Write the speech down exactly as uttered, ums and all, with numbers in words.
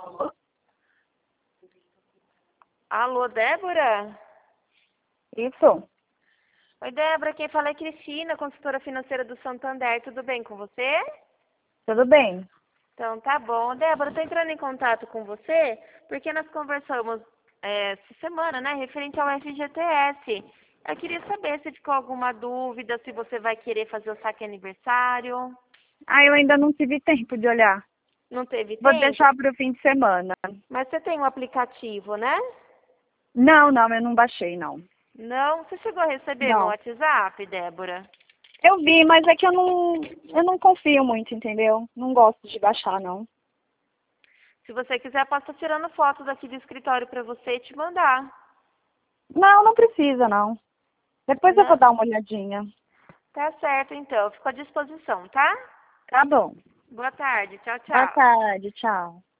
Alô, Débora? Isso, Oi, Débora, quem fala é Cristina, consultora financeira do Santander. Tudo bem com você? tudo bem. Então, tá bom. Débora, eu tô entrando em contato com você porque nós conversamos é, essa semana, né, referente ao F G T S. Eu queria saber se ficou alguma dúvida, se você vai querer fazer o saque aniversário. Ah, eu ainda não tive tempo de olhar. Não teve Vou tempo? deixar para o fim de semana. Mas você tem um aplicativo, né? Não, não, eu não baixei, não. Não? Você chegou a receber meu Não. WhatsApp, Débora? Eu vi, mas é que eu não, eu não confio muito, entendeu? Não gosto de baixar, não. Se você quiser, eu posso estar tirando foto daqui do escritório para você e te mandar. Não, não precisa, não. Depois eu vou Não? dar uma olhadinha. Tá certo, então. Eu fico à disposição, tá? Tá bom. Boa tarde. Tchau, Boa tchau. tarde, tchau.